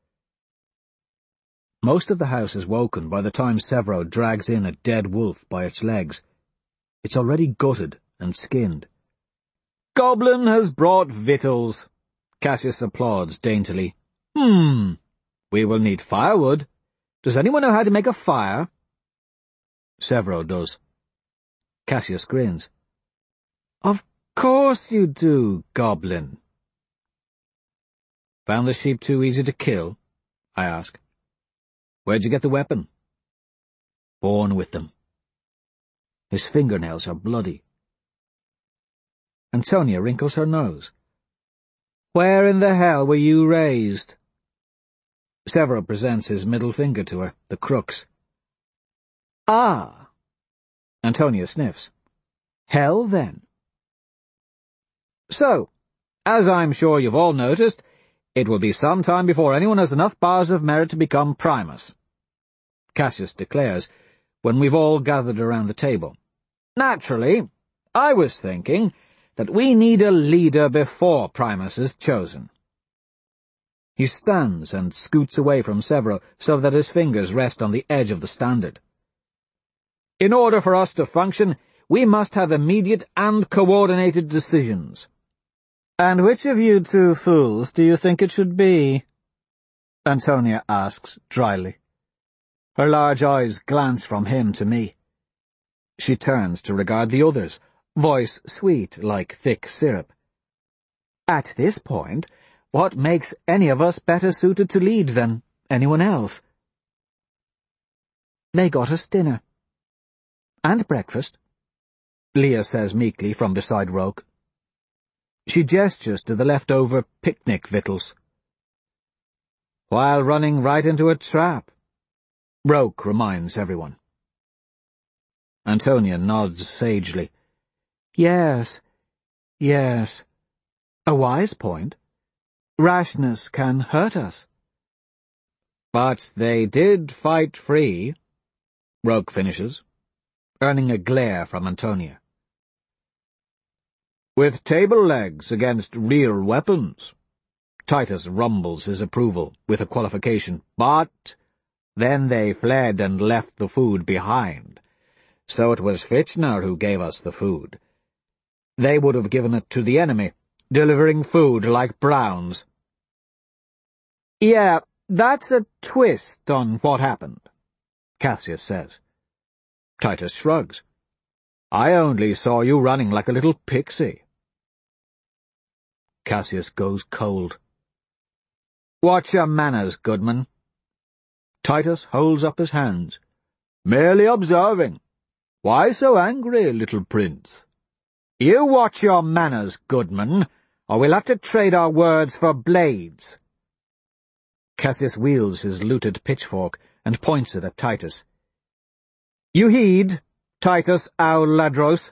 Most of the house is woken by the time Severo drags in a dead wolf by its legs. It's already gutted and skinned. Goblin has brought victuals. Cassius applauds daintily. We will need firewood. Does anyone know how to make a fire? Severo does. Cassius grins. Of course you do, Goblin. Found the sheep too easy to kill? I ask. Where'd you get the weapon? Born with them. His fingernails are bloody. Antonia wrinkles her nose. Where in the hell were you raised? Severo presents his middle finger to her, the crux. Ah! Antonia sniffs. Hell, then. So, as I'm sure you've all noticed, it will be some time before anyone has enough bars of merit to become Primus, Cassius declares, when we've all gathered around the table. Naturally, I was thinking that we need a leader before Primus is chosen. He stands and scoots away from Severo so that his fingers rest on the edge of the standard. In order for us to function, we must have immediate and coordinated decisions. And which of you two fools do you think it should be? Antonia asks dryly. Her large eyes glance from him to me. She turns to regard the others, voice sweet like thick syrup. At this point, what makes any of us better suited to lead than anyone else? They got us dinner. And breakfast, Leah says meekly from beside Roke. She gestures to the leftover picnic victuals. While running right into a trap, Roke reminds everyone. Antonia nods sagely. Yes. A wise point. Rashness can hurt us. But they did fight free, Roke finishes, earning a glare from Antonia. With table legs against real weapons. Titus rumbles his approval, with a qualification. But then they fled and left the food behind. So it was Fitchner who gave us the food. They would have given it to the enemy, delivering food like Browns. Yeah, that's a twist on what happened, Cassius says. Titus shrugs. I only saw you running like a little pixie. Cassius goes cold. Watch your manners, Goodman. Titus holds up his hands. Merely observing. Why so angry, little prince? You watch your manners, Goodman, or we'll have to trade our words for blades. Cassius wields his looted pitchfork and points it at Titus. You heed, Titus Auladros.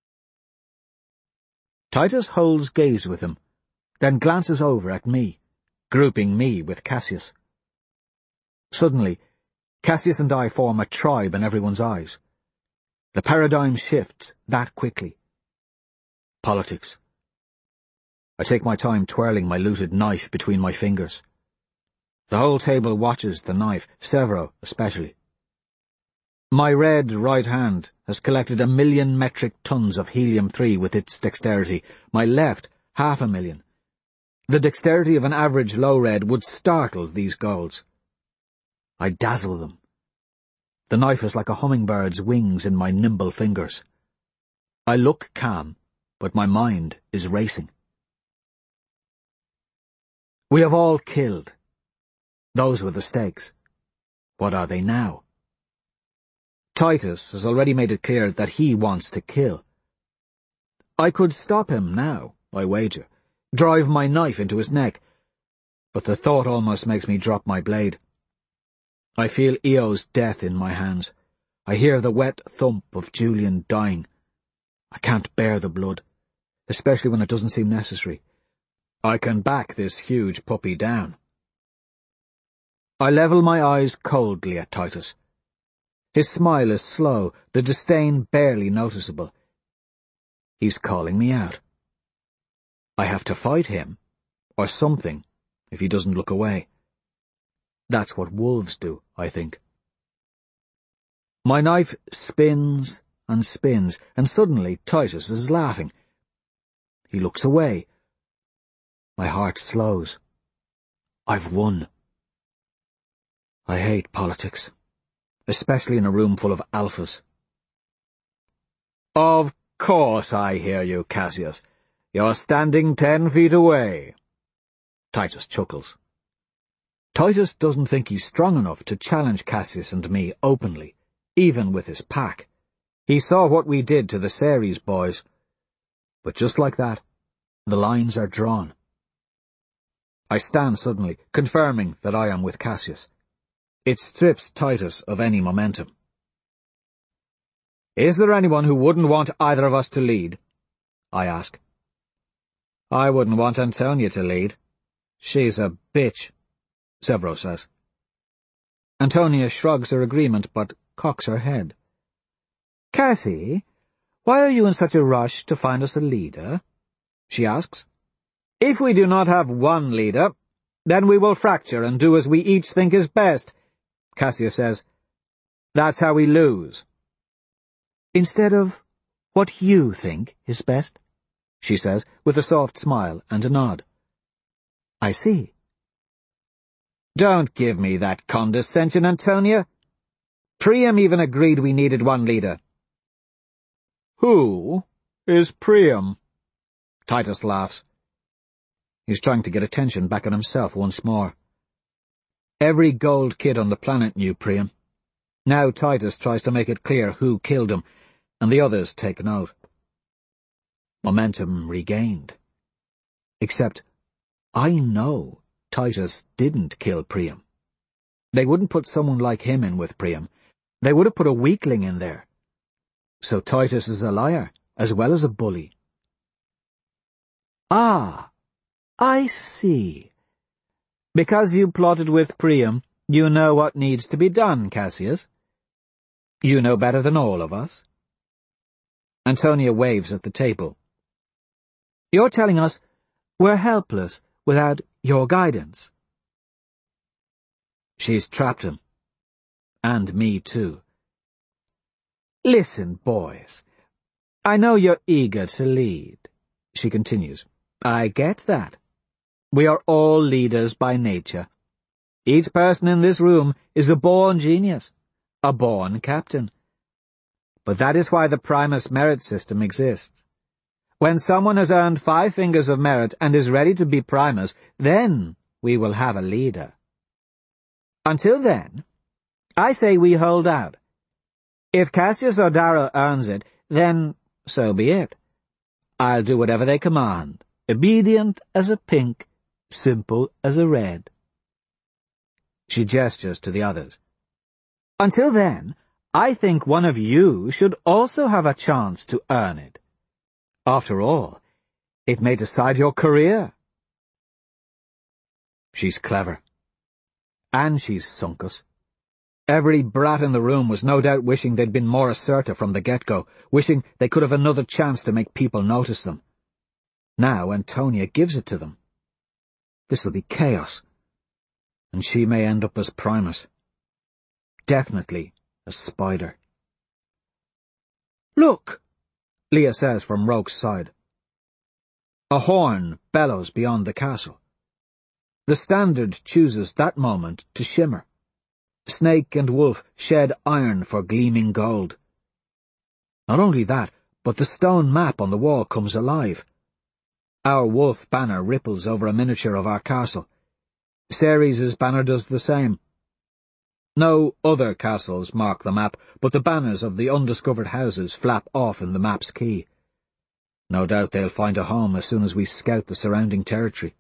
Titus holds gaze with him, then glances over at me, grouping me with Cassius. Suddenly, Cassius and I form a tribe in everyone's eyes. The paradigm shifts that quickly. Politics. I take my time twirling my looted knife between my fingers. The whole table watches the knife, Severo especially. My red right hand has collected 1,000,000 metric tons of helium-3 with its dexterity, my left 500,000. The dexterity of an average low-red would startle these golds. I dazzle them. The knife is like a hummingbird's wings in my nimble fingers. I look calm, but my mind is racing. We have all killed. Those were the stakes. What are they now? Titus has already made it clear that he wants to kill. I could stop him now, I wager, drive my knife into his neck, but the thought almost makes me drop my blade. I feel Eo's death in my hands. I hear the wet thump of Julian dying. I can't bear the blood, especially when it doesn't seem necessary. I can back this huge puppy down. I level my eyes coldly at Titus. His smile is slow, the disdain barely noticeable. He's calling me out. I have to fight him, or something, if he doesn't look away. That's what wolves do, I think. My knife spins and spins, and suddenly Titus is laughing. He looks away. My heart slows. I've won. I hate politics, especially in a room full of alphas. Of course I hear you, Cassius. You're standing 10 feet away. Titus chuckles. Titus doesn't think he's strong enough to challenge Cassius and me openly, even with his pack. He saw what we did to the Ceres boys. But just like that, the lines are drawn. I stand suddenly, confirming that I am with Cassius. It strips Titus of any momentum. "Is there anyone who wouldn't want either of us to lead?" I ask. "I wouldn't want Antonia to lead. She's a bitch," Severo says. Antonia shrugs her agreement, but cocks her head. "Cassie, why are you in such a rush to find us a leader?" she asks. "If we do not have one leader, then we will fracture and do as we each think is best," Cassius says. "That's how we lose." "Instead of what you think is best?" she says, with a soft smile and a nod. "I see." "Don't give me that condescension, Antonia. Priam even agreed we needed one leader." "Who is Priam?" Titus laughs. He's trying to get attention back on himself once more. Every gold kid on the planet knew Priam. Now Titus tries to make it clear who killed him, and the others take note. Momentum regained. Except, I know Titus didn't kill Priam. They wouldn't put someone like him in with Priam. They would have put a weakling in there. So Titus is a liar, as well as a bully. "Ah, I see. Because you plotted with Priam, you know what needs to be done, Cassius. You know better than all of us." Antonia waves at the table. "You're telling us we're helpless without your guidance." She's trapped him. And me too. "Listen, boys. I know you're eager to lead," she continues. "I get that. We are all leaders by nature. Each person in this room is a born genius, a born captain. But that is why the Primus merit system exists. When someone has earned 5 fingers of merit and is ready to be Primus, then we will have a leader. Until then, I say we hold out. If Cassius or Darrow earns it, then so be it. I'll do whatever they command, obedient as a pink, simple as a red." She gestures to the others. "Until then, I think one of you should also have a chance to earn it. After all, it may decide your career." She's clever. And she's sunk us. Every brat in the room was no doubt wishing they'd been more assertive from the get-go, wishing they could have another chance to make people notice them. Now Antonia gives it to them. This'll be chaos. And she may end up as Primus. Definitely a spider. "Look!" Leah says from Roke's side. A horn bellows beyond the castle. The Standard chooses that moment to shimmer. Snake and wolf shed iron for gleaming gold. Not only that, but the stone map on the wall comes alive. Our wolf banner ripples over a miniature of our castle. Ceres' banner does the same. No other castles mark the map, but the banners of the undiscovered houses flap off in the map's key. No doubt they'll find a home as soon as we scout the surrounding territory.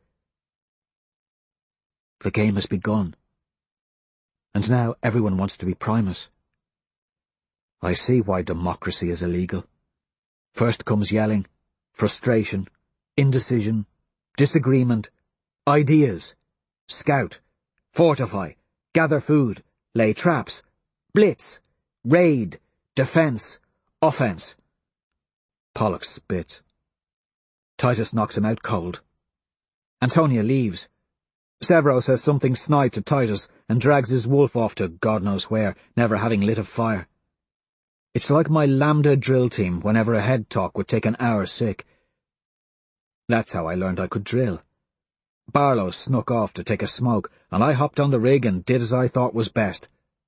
The game has begun. And now everyone wants to be Primus. I see why democracy is illegal. First comes yelling, frustration, indecision, disagreement, ideas, scout, fortify, gather food, lay traps, blitz, raid, defense, offense. Pollux spits. Titus knocks him out cold. Antonia leaves. Severo says something snide to Titus and drags his wolf off to God knows where, never having lit a fire. It's like my Lambda drill team whenever a head talk would take an hour sick. That's how I learned I could drill. Barlow snuck off to take a smoke, and I hopped on the rig and did as I thought was best.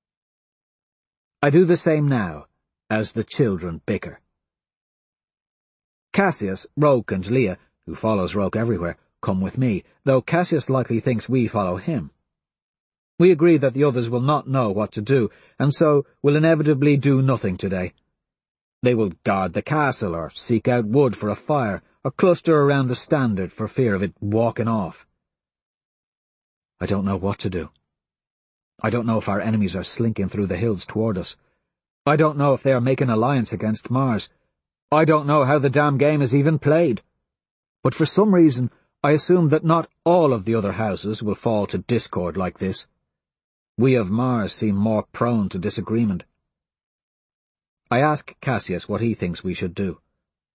I do the same now, as the children bicker. Cassius, Roke, and Leah, who follows Roke everywhere, come with me, though Cassius likely thinks we follow him. We agree that the others will not know what to do, and so will inevitably do nothing today. They will guard the castle, or seek out wood for a fire, or cluster around the Standard for fear of it walking off. I don't know what to do. I don't know if our enemies are slinking through the hills toward us. I don't know if they are making alliance against Mars. I don't know how the damn game is even played. But for some reason, I assume that not all of the other houses will fall to discord like this. We of Mars seem more prone to disagreement. I ask Cassius what he thinks we should do.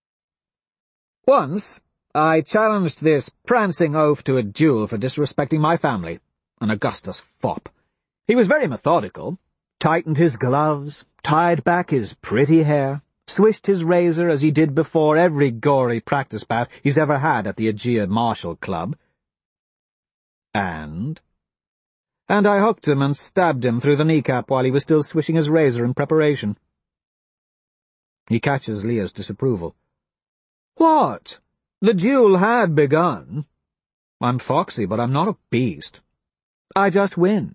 Once, I challenged this prancing oaf to a duel for disrespecting my family, an Augustus fop. He was very methodical, tightened his gloves, tied back his pretty hair, swished his razor as he did before every gory practice bout he's ever had at the Aegea Martial Club. And I hooked him and stabbed him through the kneecap while he was still swishing his razor in preparation. He catches Leah's disapproval. What? The duel had begun. I'm foxy, but I'm not a beast. I just win.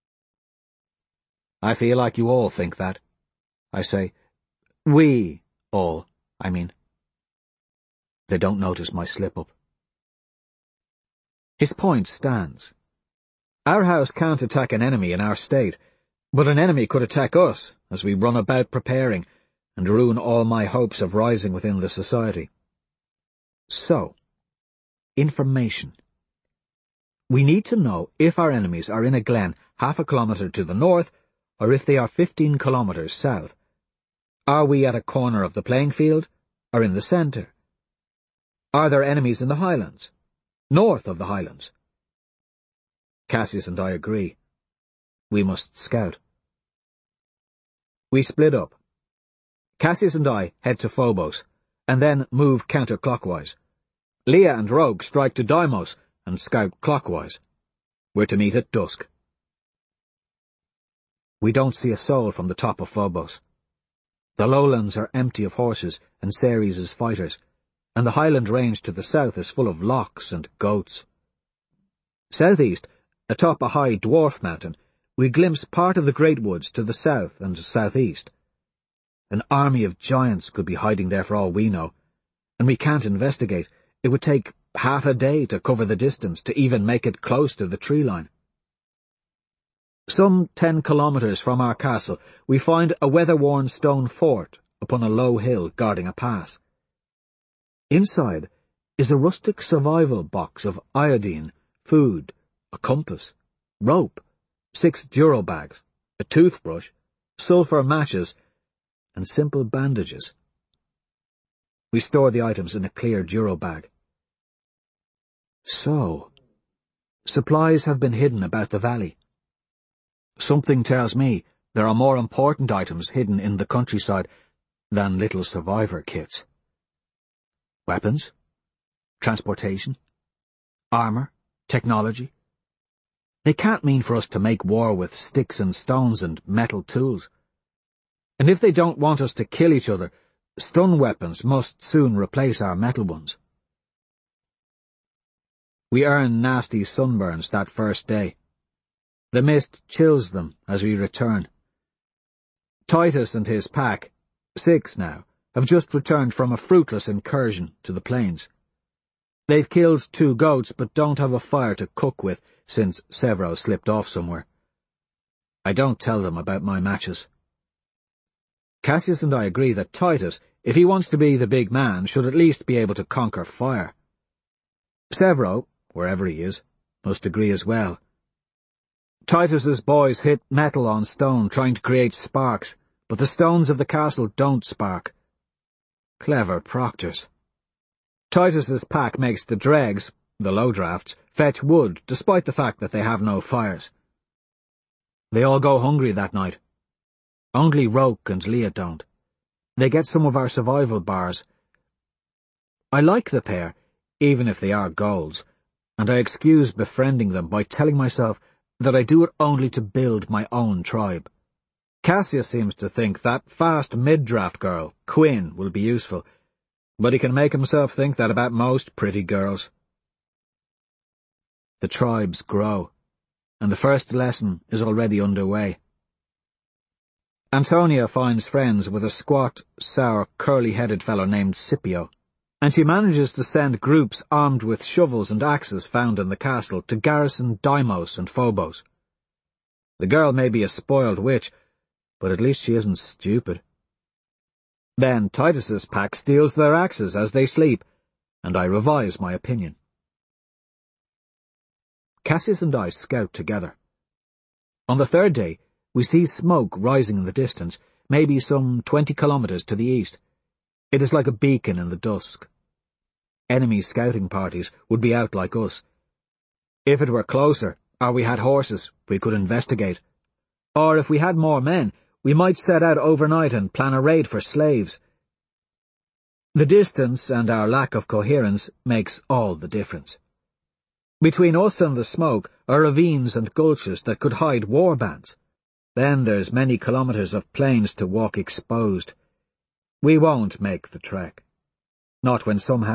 I feel like you all think that. I say, we all, I mean. They don't notice my slip-up. His point stands. Our house can't attack an enemy in our state, but an enemy could attack us as we run about preparing and ruin all my hopes of rising within the society. So, information. We need to know if our enemies are in a glen half a kilometre to the north or if they are 15 kilometres south. Are we at a corner of the playing field or in the centre? Are there enemies in the highlands, north of the highlands? Cassius and I agree. We must scout. We split up. Cassius and I head to Phobos, and then move counterclockwise. Leah and Rogue strike to Deimos and scout clockwise. We're to meet at dusk. We don't see a soul from the top of Phobos. The lowlands are empty of horses and Ceres' fighters, and the highland range to the south is full of lochs and goats. Southeast, atop a high dwarf mountain, we glimpse part of the Great Woods to the south and southeast. An army of giants could be hiding there for all we know, and we can't investigate. It would take half a day to cover the distance to even make it close to the tree line. Some 10 kilometres from our castle, we find a weather-worn stone fort upon a low hill guarding a pass. Inside is a rustic survival box of iodine, food, a compass, rope, 6 duro bags, a toothbrush, sulphur matches, and simple bandages. We store the items in a clear duro bag. So, supplies have been hidden about the valley. Something tells me there are more important items hidden in the countryside than little survivor kits. Weapons, transportation, armour, technology. They can't mean for us to make war with sticks and stones and metal tools. And if they don't want us to kill each other, stun weapons must soon replace our metal ones. We earn nasty sunburns that first day. The mist chills them as we return. Titus and his pack, 6 now, have just returned from a fruitless incursion to the plains. They've killed 2 goats but don't have a fire to cook with since Severo slipped off somewhere. I don't tell them about my matches. Cassius and I agree that Titus, if he wants to be the big man, should at least be able to conquer fire. Severo, wherever he is, must agree as well. Titus's boys hit metal on stone trying to create sparks, but the stones of the castle don't spark. Clever proctors. Titus's pack makes the dregs, the low drafts, fetch wood despite the fact that they have no fires. They all go hungry that night. Only Roke and Leah don't. They get some of our survival bars. I like the pair, even if they are golds, and I excuse befriending them by telling myself that I do it only to build my own tribe. Cassius seems to think that fast mid-draft girl, Quinn, will be useful, but he can make himself think that about most pretty girls. The tribes grow, and the first lesson is already underway. Antonia finds friends with a squat, sour, curly-headed fellow named Scipio, and she manages to send groups armed with shovels and axes found in the castle to garrison Deimos and Phobos. The girl may be a spoiled witch, but at least she isn't stupid. Then Titus's pack steals their axes as they sleep, and I revise my opinion. Cassius and I scout together. On the third day, we see smoke rising in the distance, maybe some 20 kilometers to the east. It is like a beacon in the dusk. Enemy scouting parties would be out like us. If it were closer, or we had horses, we could investigate. Or if we had more men, we might set out overnight and plan a raid for slaves. The distance and our lack of coherence makes all the difference. Between us and the smoke are ravines and gulches that could hide war bands. Then there's many kilometers of plains to walk exposed. We won't make the trek. Not when somehow